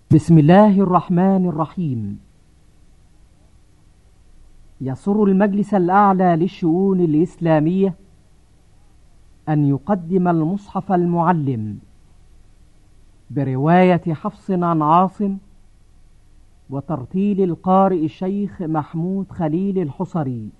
بسم الله الرحمن الرحيم. يسر المجلس الأعلى للشؤون الإسلامية أن يقدم المصحف المعلم برواية حفص عن عاصم وترتيل القارئ الشيخ محمود خليل الحصري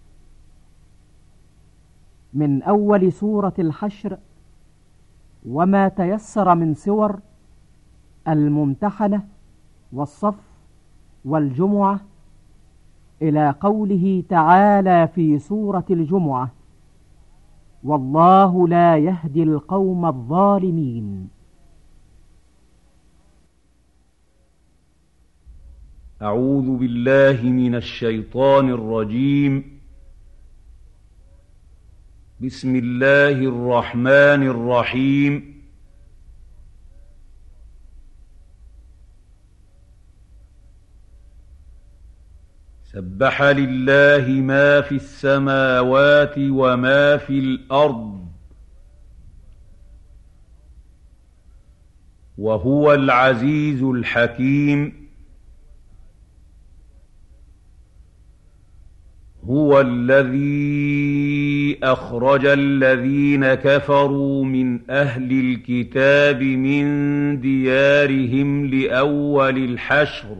من أول سورة الحشر وما تيسر من سور الممتحنة والصف والجمعة إلى قوله تعالى في سورة الجمعة: والله لا يهدي القوم الظالمين. أعوذ بالله من الشيطان الرجيم. بسم الله الرحمن الرحيم. سبح لله ما في السماوات وما في الأرض وهو العزيز الحكيم. هو الذي أخرج الذين كفروا من أهل الكتاب من ديارهم لأول الحشر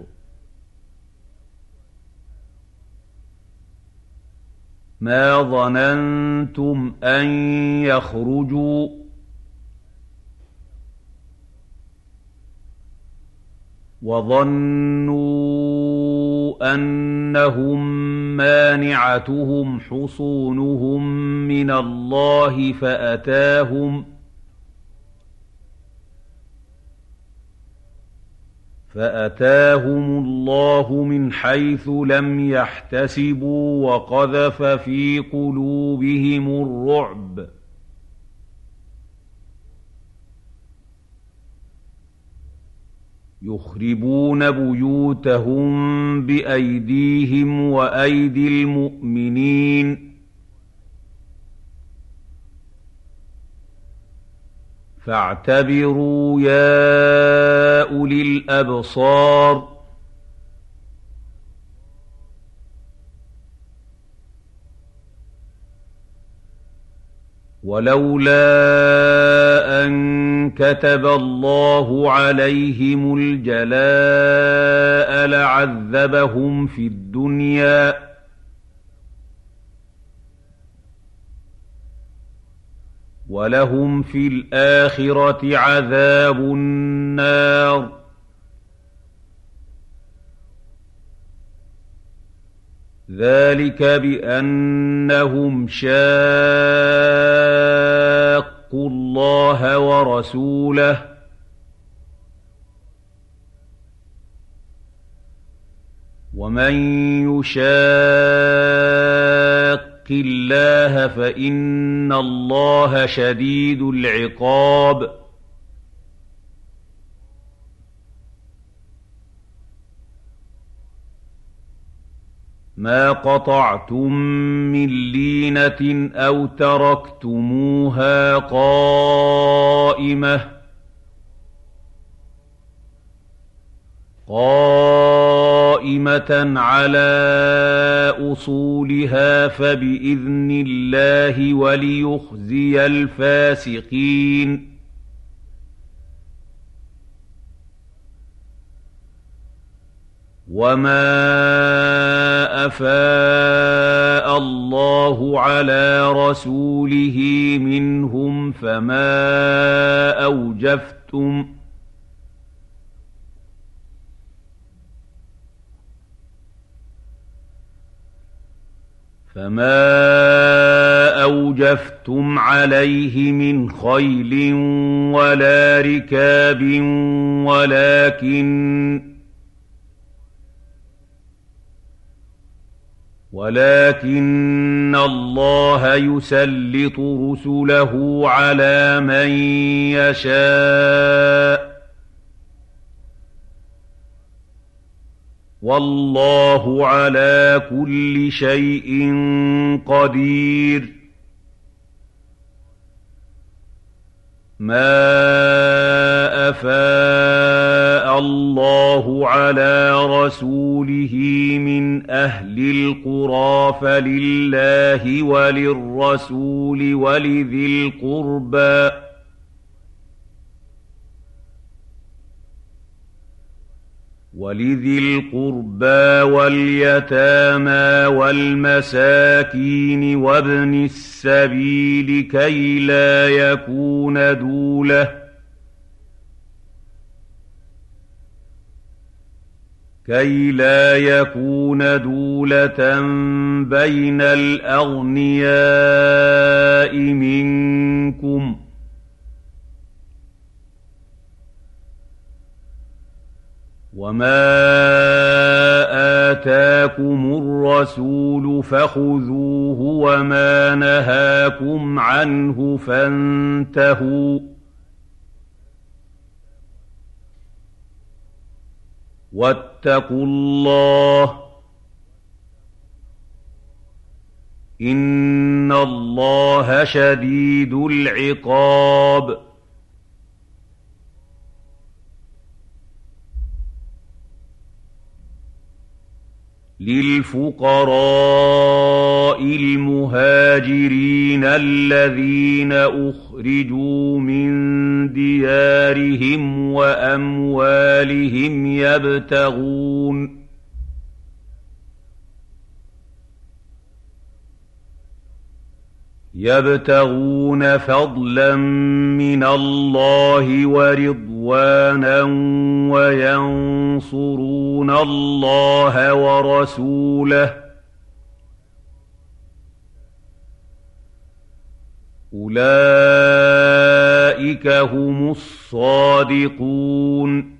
ما ظننتم أن يخرجوا وظنوا أنهم مانعتهم حصونهم من الله فأتاهم الله من حيث لم يحتسبوا وقذف في قلوبهم الرعب يخربون بيوتهم بأيديهم وأيدي المؤمنين فاعتبروا يا أولي الأبصار. ولولا أن كتب الله عليهم الجلاء لعذبهم في الدنيا ولهم في الآخرة عذاب النار. ذلك بأنهم شاقوا الله ورسوله ومن يشاق الله فإن الله شديد العقاب. ما قطعتم من لينة أو تركتموها قائمة على أصولها فبإذن الله وليخزي الفاسقين. وما أفاء الله على رسوله منهم فما أوجفتم عليه من خيل ولا ركاب ولكن الله يسلط رسله على من يشاء والله على كل شيء قدير. ما أفاء اللَّهُ عَلَىٰ رَسُولِهِ مِنْ أَهْلِ الْقُرَىٰ فَلِلَّهِ وَلِلرَّسُولِ ولذي القربى واليتامى والمساكين وابن السبيل كي لا يكون دولة بين الأغنياء منكم ۚ وَمَا آتَاكُمُ الرَّسُولُ فَخُذُوهُ وَمَا نَهَاكُمْ عَنْهُ فَانتَهُوا ۚ وَاتَّقُوا اللَّهَ ۖ إِنَّ اللَّهَ شَدِيدُ الْعِقَابِ. لِلْفُقَرَاءِ الْمُهَاجِرِينَ الَّذِينَ أُخْرِجُوا مِن دِيَارِهِمْ وَأَمْوَالِهِمْ يَبْتَغُونَ فَضْلًا مِّنَ اللَّهِ وَرِضْوَانًا وَيَنصُرُونَ اللَّهَ وَرَسُولَهُ ۚ أُولَٰئِكَ هُمُ الصَّادِقُونَ.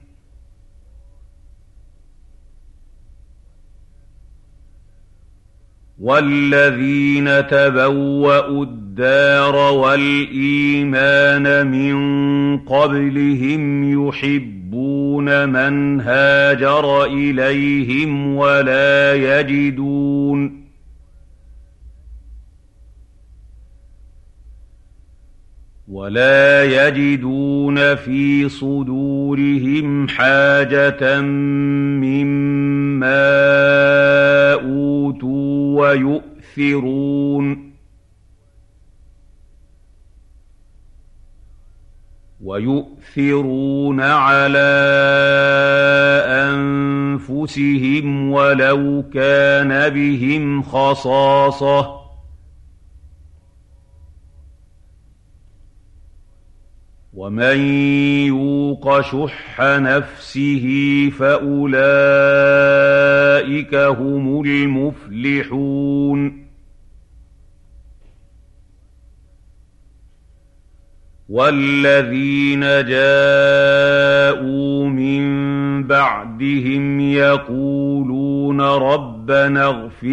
وَالَّذِينَ تَبَوَّءُوا الدَّارَ وَالْإِيمَانَ مِن قَبْلِهِمْ يُحِبُّونَ مَنْ هَاجَرَ إِلَيْهِمْ وَلَا يَجِدُونَ فِي صُدُورِهِمْ حَاجَةً مِّمَّا أُوتُوا وَيُؤْثِرُونَ عَلَىٰ أَنفُسِهِمْ وَلَوْ كَانَ بِهِمْ خَصَاصَةٌ ۚ وَمَن يُوقَ شُحَّ نَفْسِهِ فَأُولَٰئِكَ هُمُ الْمُفْلِحُونَ. وَالَّذِينَ جَاءُوا مِن بَعْدِهِمْ يَقُولُونَ رَبَّنَا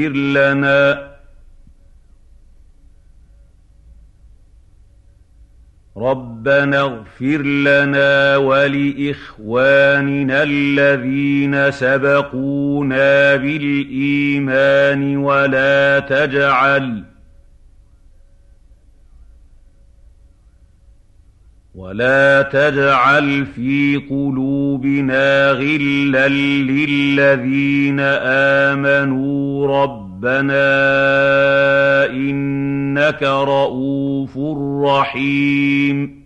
اغْفِرْ لَنَا وَلِإِخْوَانِنَا الَّذِينَ سَبَقُونَا بِالْإِيمَانِ وَلَا تَجْعَلْ فِي قُلُوبِنَا غِلًّا لِّلَّذِينَ آمَنُوا رَبَّنَا إِنَّكَ رَءُوفٌ رَّحِيمٌ.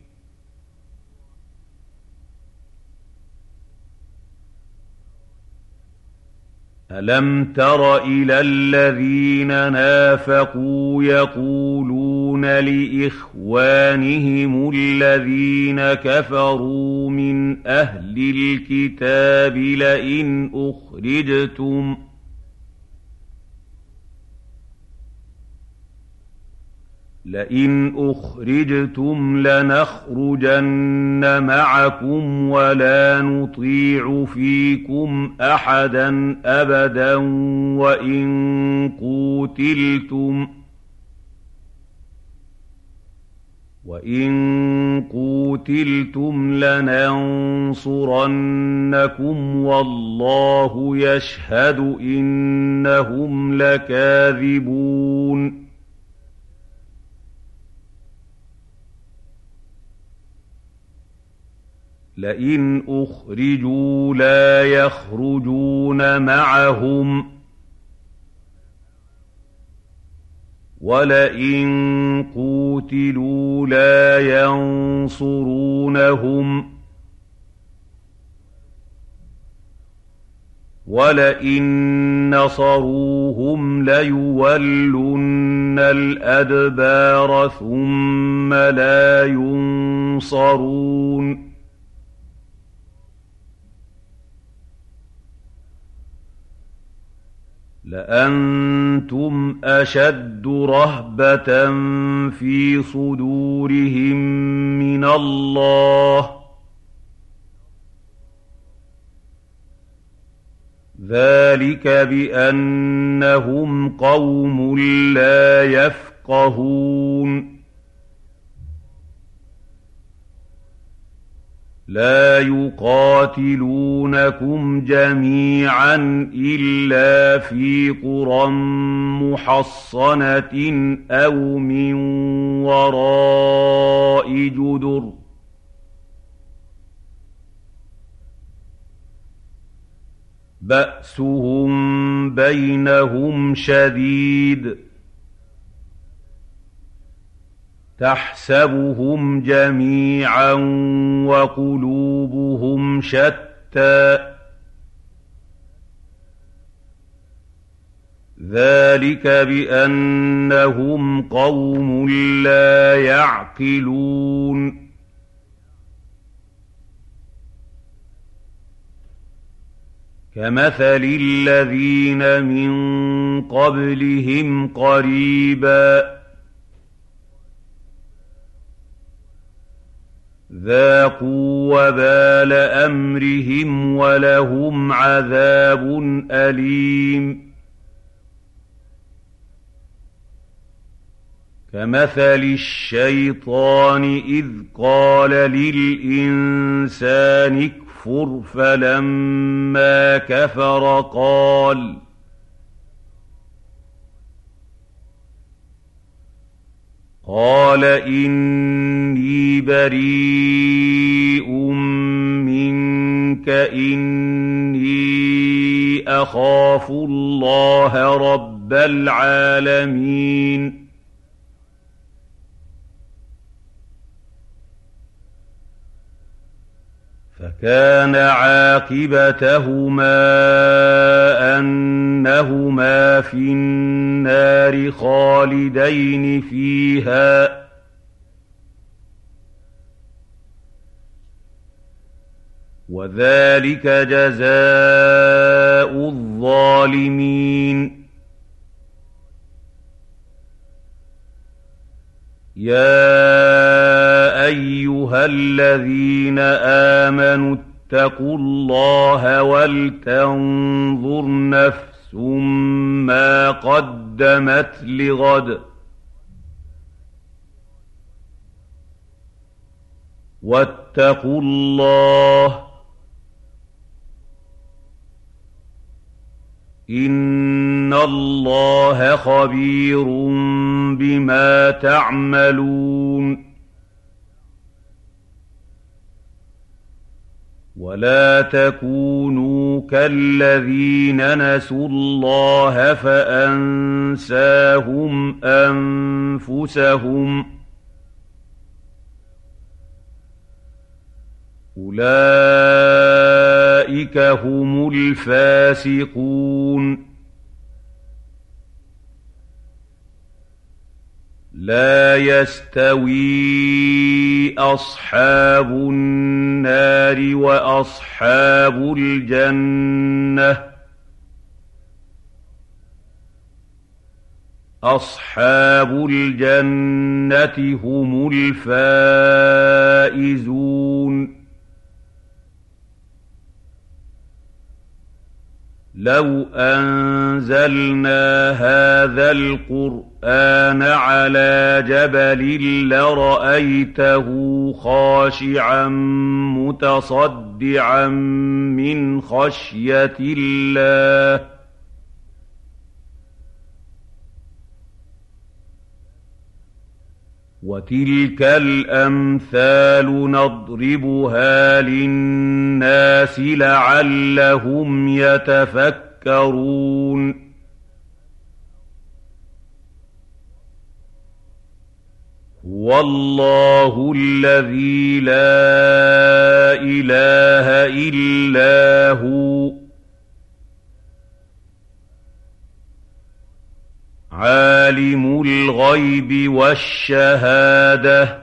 أَلَمْ تَرَ إِلَى الَّذِينَ نَافَقُوا يَقُولُونَ لِإِخْوَانِهِمُ الَّذِينَ كَفَرُوا مِنْ أَهْلِ الْكِتَابِ لئن أخرجتم لنخرجن معكم ولا نطيع فيكم أحدا أبدا وإن قوتلتم لننصرنكم والله يشهد إنهم لكاذبون. لئن أخرجوا لا يخرجون معهم ولئن قوتلوا لا ينصرونهم ولئن نصروهم ليولن الأدبار ثم لا ينصرون لأنتم أشد رهبة في صدورهم من الله ذلك بأنهم قوم لا يفقهون لا يقاتلونكم جميعا إلا في قرى محصنة أو من وراء جدر بأسهم بينهم شديد تحسبهم جميعا وقلوبهم شتى ذلك بأنهم قوم لا يعقلون كمثل الذين من قبلهم قريبا ذاقوا وبال أمرهم ولهم عذاب أليم كمثل الشيطان إذ قال للإنسان اكفر فلما كفر قال إني بريء منك إني أخاف الله رب العالمين فكان عاقبتهما أنهما في النار خالدين فيها وذلك جزاء الظالمين يا أيها الذين آمنوا اتقوا الله ولتنظر نفس ما قدمت لغد واتقوا الله إن الله خبير بما تعملون ولا تكونوا كالذين نسوا الله فأنساهم أنفسهم أولئك هم الفاسقون لا يستوي أصحاب النار وأصحاب الجنة أصحاب الجنة هم الفائزون لو أنزلنا هذا القرآن على جبل لرأيته خاشعا متصدعا من خشية الله وَتِلْكَ الْأَمْثَالُ نَضْرِبُهَا لِلنَّاسِ لَعَلَّهُمْ يَتَفَكَّرُونَ هُوَ اللَّهُ الَّذِي لَا إِلَٰهَ إِلَّا هُوَ عَالِمُ الْغَيْبِ وَالشَّهَادَةِ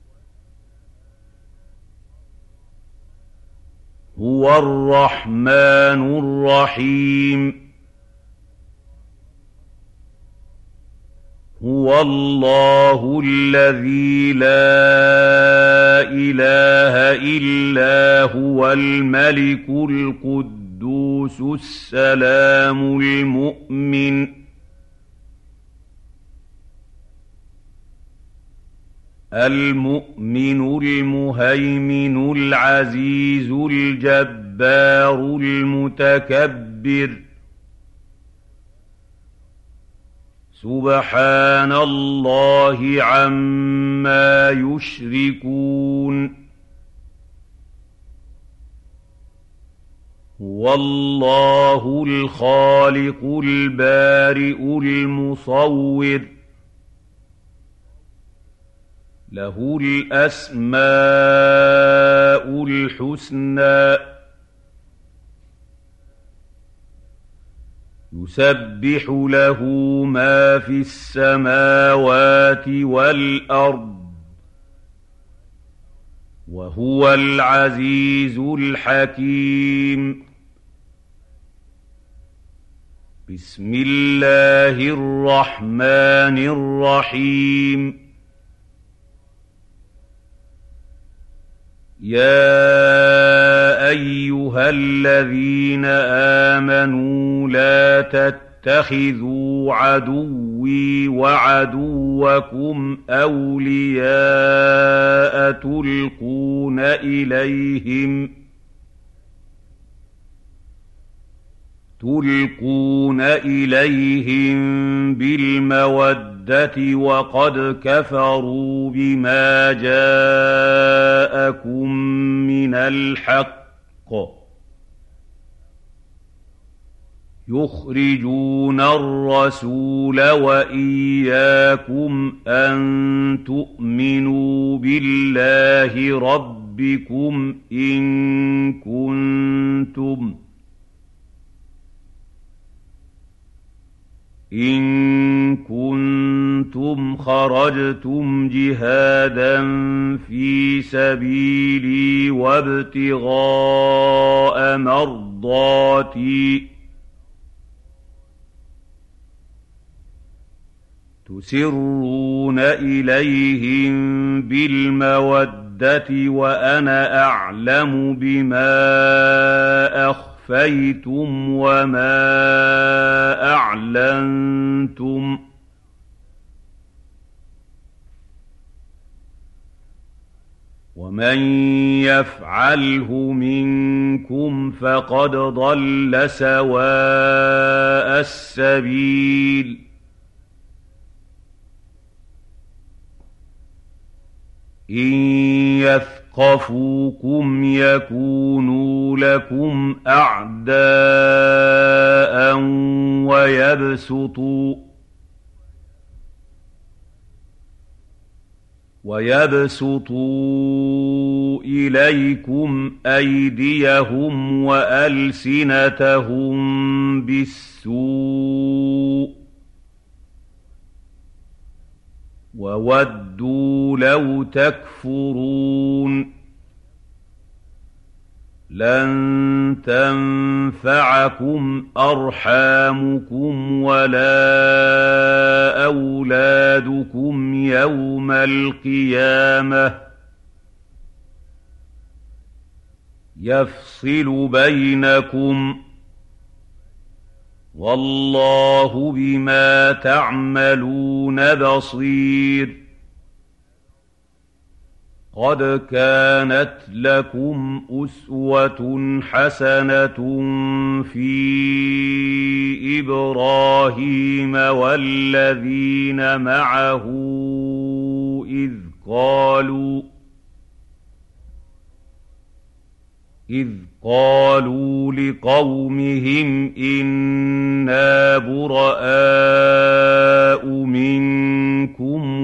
هُوَ الرَّحْمَٰنُ الرَّحِيمُ هُوَ اللَّهُ الَّذِي لَا إِلَٰهَ إِلَّا هُوَ الْمَلِكُ الْقُدُّوسُ السَّلَامُ المؤمن المهيمن العزيز الجبار المتكبر سبحان الله عما يشركون هو الله الخالق البارئ المصور له الأسماء الحسنى يسبح له ما في السماوات والأرض وهو العزيز الحكيم بسم الله الرحمن الرحيم يا أيها الذين آمنوا لا تتخذوا عدوي وعدوكم أولياء تلقون إليهم بالمودة وقد كفروا بما جاءكم من الحق يخرجون الرسول وإياكم أن تؤمنوا بالله ربكم إن كنتم خرجتم جهادا في سبيلي وابتغاء مرضاتي تسرون إليهم بالمودة وأنا أعلم بما أخفيتم وما أعلنتم ومن يفعله منكم فقد ضل سواء السبيل إن يثقفوكم يكونوا لكم أعداء ويبسطوا إليكم أيديهم وألسنتهم بالسوء وودوا لو تكفرون لن تنفعكم أرحامكم ولا أولادكم يوم القيامة يفصل بينكم والله بما تعملون بصير قد كانت لكم أسوة حسنة في إبراهيم والذين معه إذ قالوا لقومهم إنا براء منكم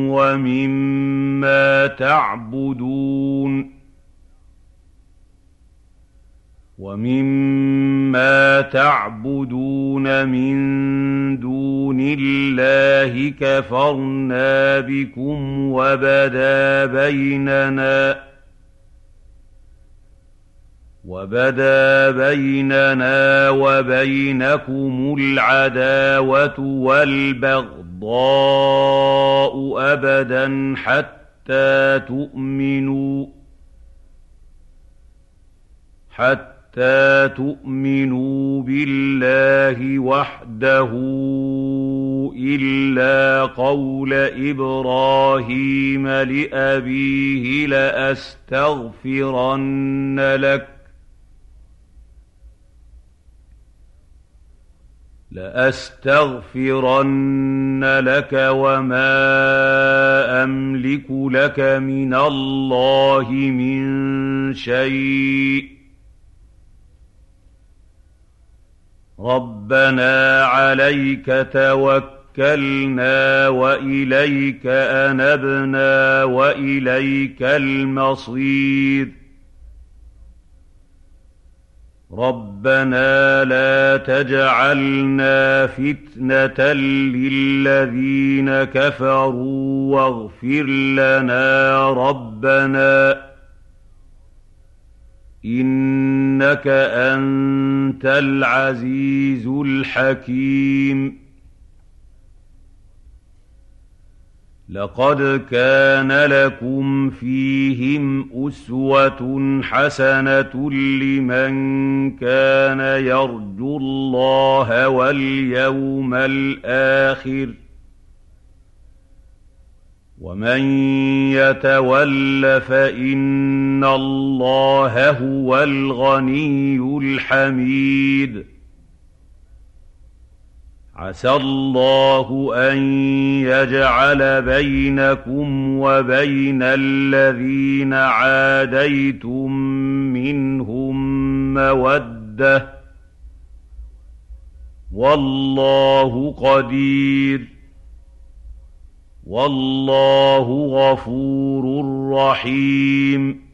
ومما تعبدون من دون الله كفرنا بكم وبدا بيننا وبينكم العداوة والبغضاء أبدا حتى تؤمنوا بالله وحده إلا قول إبراهيم لأبيه لأستغفرن لك وما أملك لك من الله من شيء ربنا عليك توكلنا وإليك أنبنا وإليك المصير ربنا لا تجعلنا فتنة للذين كفروا واغفر لنا ربنا إنك أنت العزيز الحكيم لقد كان لكم فيهم أسوة حسنة لمن كان يرجو الله واليوم الآخر ومن يتول فإن الله هو الغني الحميد عسى الله أن يجعل بينكم وبين الذين عاديتم منهم مودة والله قدير والله غفور رحيم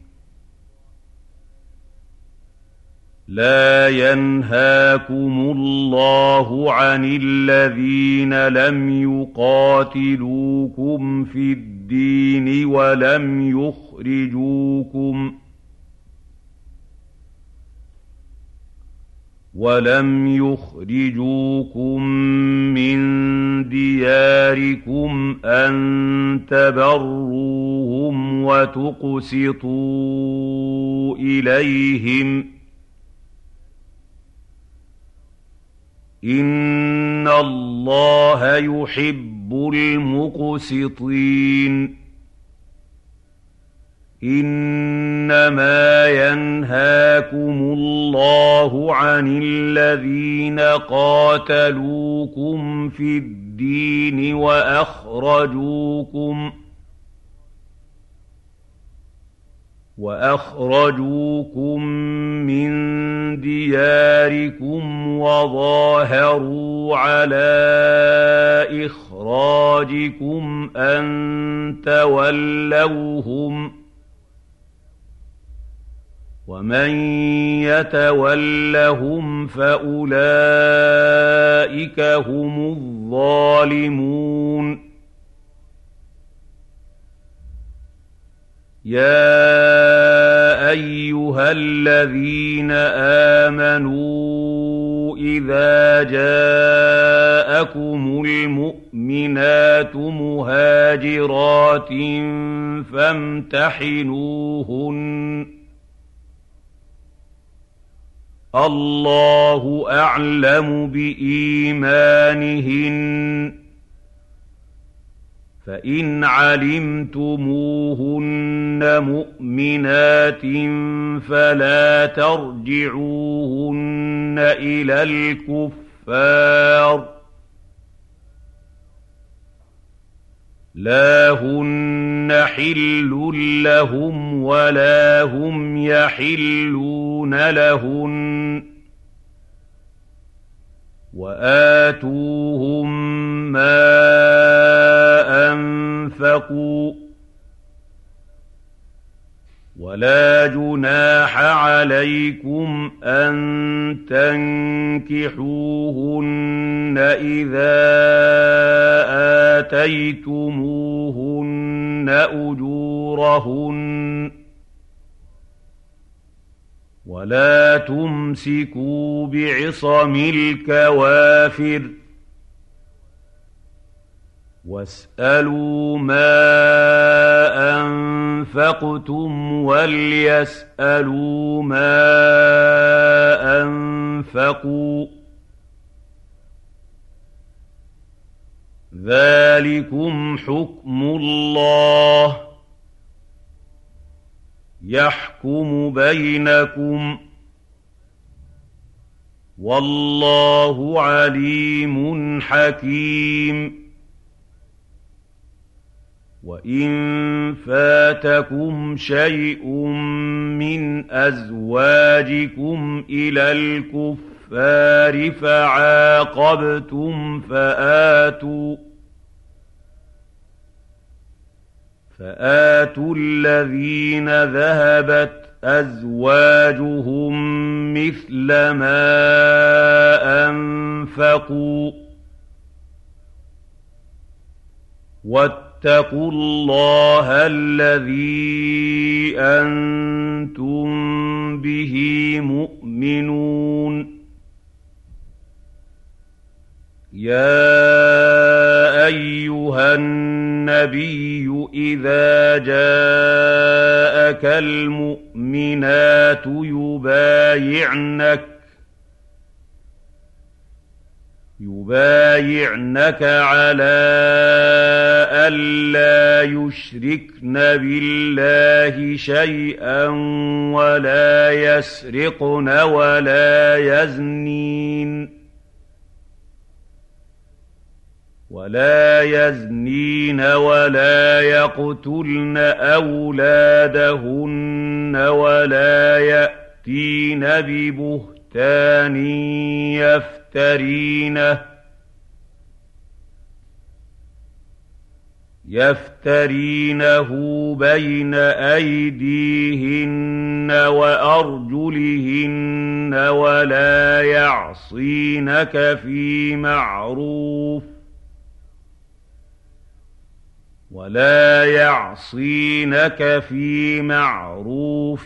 لا ينهاكم الله عن الذين لم يقاتلوكم في الدين ولم يخرجوكم من دياركم أن تبروهم وتقسطوا إليهم إن الله يحب المقسطين إنما ينهاكم الله عن الذين قاتلوكم في الدين وأخرجوكم من دياركم وظاهروا على إخراجكم أن تولوهم ومن يتولهم فأولئك هم الظالمون يا أيها الذين آمنوا إذا جاءكم المؤمنات مهاجرات فامتحنوهن الله أعلم بإيمانهن فإن علمتموهن مؤمنات فلا ترجعوهن إلى الكفار لا هن حل لهم ولا هم يحلون لهن وآتوهم ما أنفقوا ولا جناح عليكم أن تنكحوهن إذا آتيتموهن أجورهن ولا تمسكوا بعصم الكوافر واسألوا ما أنفقتم وليسألوا ما أنفقوا ذلكم حكم الله يحكم بينكم والله عليم حكيم وإن فاتكم شيء من أزواجكم إلى الكفار فعاقبتم فآتوا الذين ذهبت أزواجهم مثل ما أنفقوا واتقوا الله الذي أنتم به مؤمنون يا أيها النبي إذا جاءك المؤمنات يبايعنك على ألا يشركن بالله شيئا ولا يسرقن ولا يزنين ولا يقتلن أولادهن ولا يأتين ببهتان يفترينه بين أيديهن وأرجلهن ولا يعصينك في معروف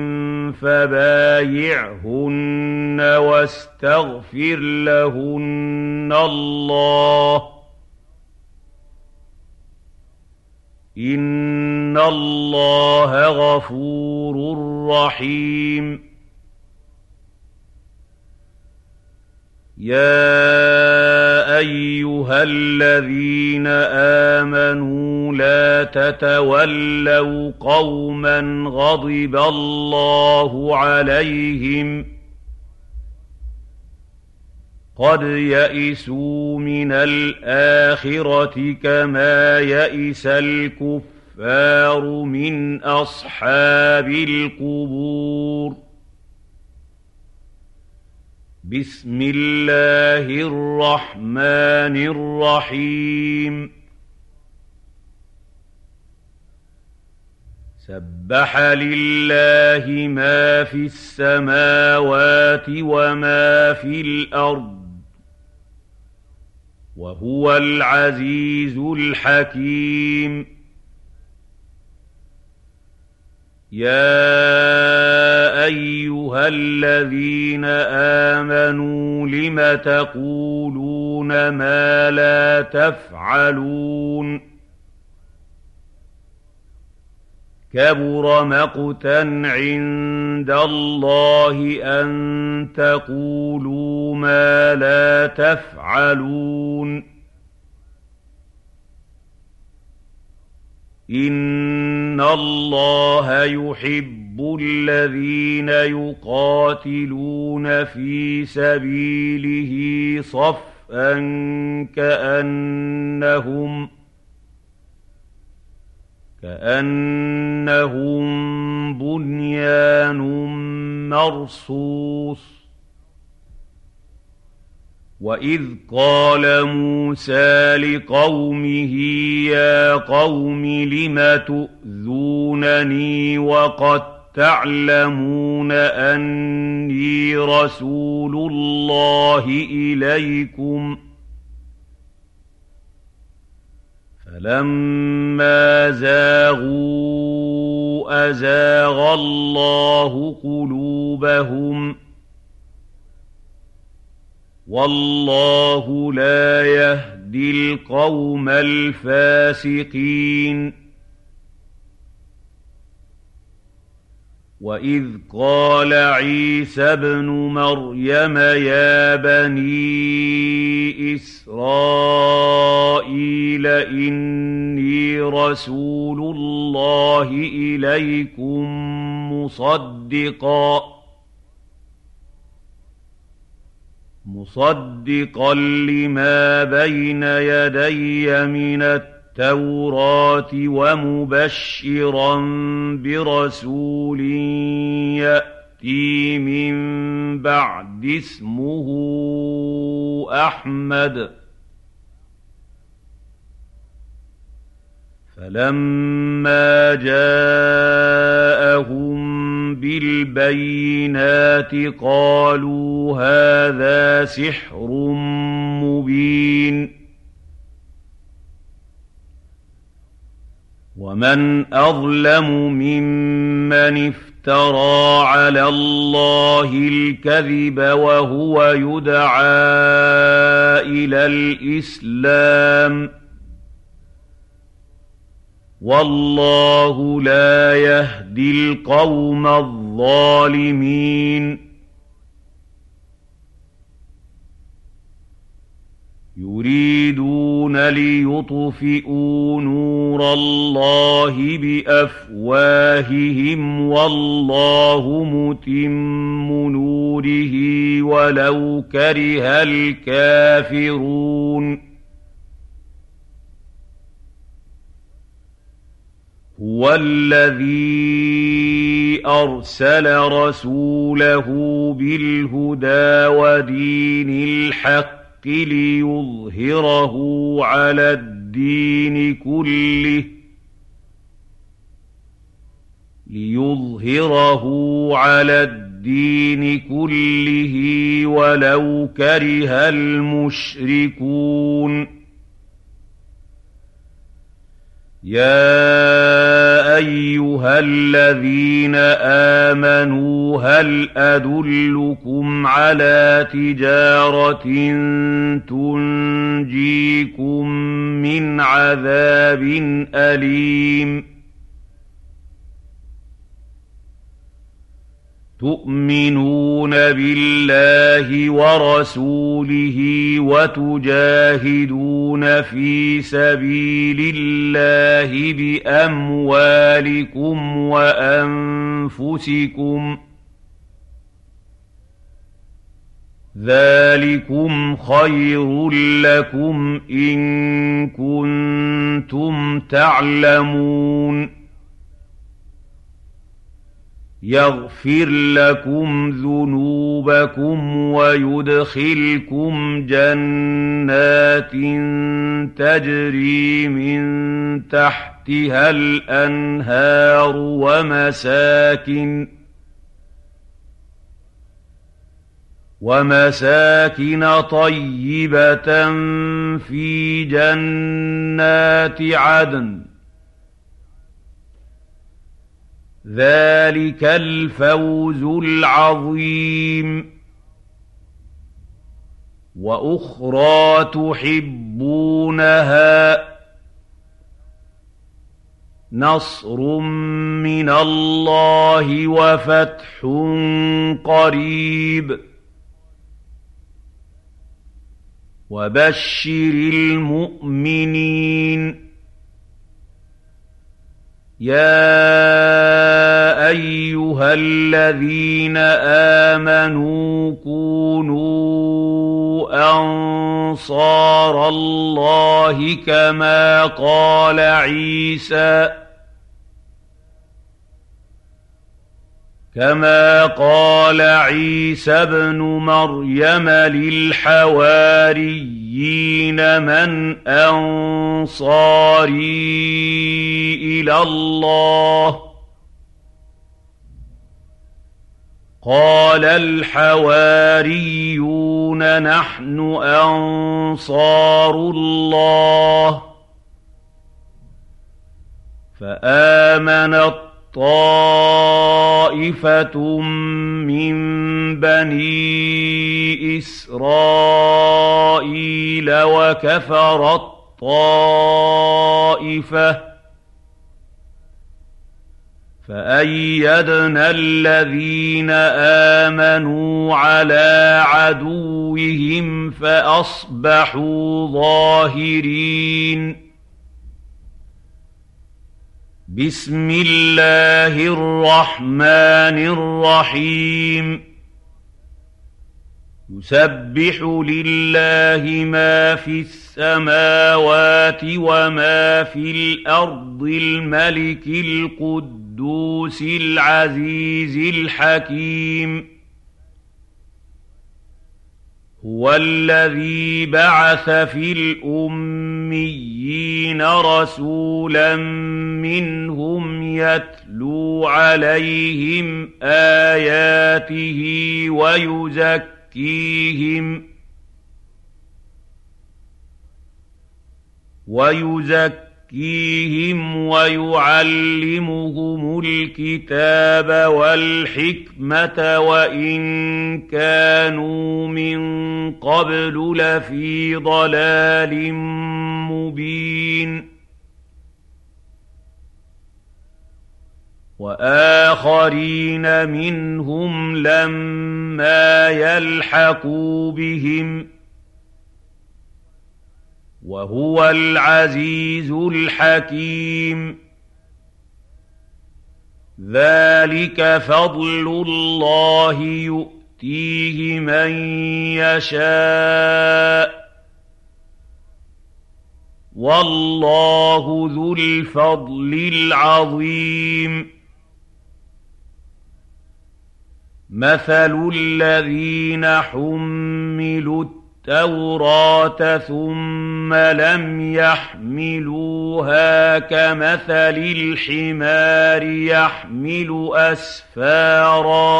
فبايعهن واستغفر لهن الله إن الله غفور رحيم يا أيها الذين آمنوا لا تتولوا قوما غضب الله عليهم قد يئسوا من الآخرة كما يئس الكفار من أصحاب القبور بسم الله الرحمن الرحيم سبح لله ما في السماوات وما في الأرض وهو العزيز الحكيم يا أيها الذين آمنوا لم تقولون ما لا تفعلون كبر مقتا عند الله أن تقولوا ما لا تفعلون إن الله يحب الذين يقاتلون في سبيله صفا كأنهم بنيان مرصوص وإذ قال موسى لقومه يا قوم لم تؤذونني وقد تعلمون أني رسول الله إليكم فلما زاغوا أزاغ الله قلوبهم والله لا يهدي القوم الفاسقين وإذ قال عيسى ابن مريم يا بني إسرائيل إني رسول الله إليكم مصدقا لما بين يدي من التوراة ومبشرا برسول يأتي من بعد اسمه أحمد فلما جاءهم بالبينات قالوا هذا سحر مبين ومن أظلم ممن افترى على الله الكذب وهو يدعى إلى الإسلام والله لا يهدي القوم الظالمين يريدون ليطفئوا نور الله بأفواههم والله متم نوره ولو كره الكافرون هو الذي أرسل رسوله بالهدى ودين الحق ليظهره على الدين كله ولو كره المشركون يا أيها الذين آمنوا هل أدلكم على تجارة تنجيكم من عذاب أليم تؤمنون بالله ورسوله وتجاهدون في سبيل الله بأموالكم وأنفسكم ذلكم خير لكم إن كنتم تعلمون يغفر لكم ذنوبكم ويدخلكم جنات تجري من تحتها الأنهار ومساكن طيبة في جنات عدن ذلك الفوز العظيم وأخرى تحبونها نصر من الله وفتح قريب وبشر المؤمنين يا أيها الذين آمنوا كونوا أنصار الله كما قال عيسى كما قال عيسى ابن مريم للحواريين من أنصاري إلى الله قال الحواريون نحن أنصار الله فآمنت طائفة من بني إسرائيل وكفرت طائفة فأيدنا الذين آمنوا على عدوهم فأصبحوا ظاهرين. بسم الله الرحمن الرحيم. يسبح لله ما في السماوات وما في الأرض الملك القدوس العزيز الحكيم. هو الذي بعث في الأميين رسولا منهم يتلو عليهم آياته ويزكيهم ويعلمهم الكتاب والحكمة وإن كانوا من قبل لفي ضلال مبين. وآخرين منهم لما يلحقوا بهم وهو العزيز الحكيم. ذلك فضل الله يؤتيه من يشاء والله ذو الفضل العظيم. مثل الذين حملوا التوراة ثم لم يحملوها كمثل الحمار يحمل أسفارا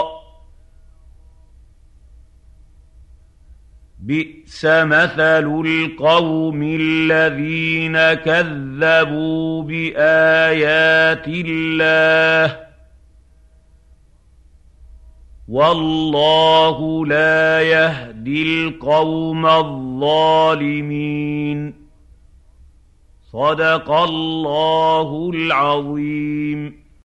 بئس مثل القوم الذين كذبوا بآيات الله والله لا يهدي القوم الظالمين. صدق الله العظيم.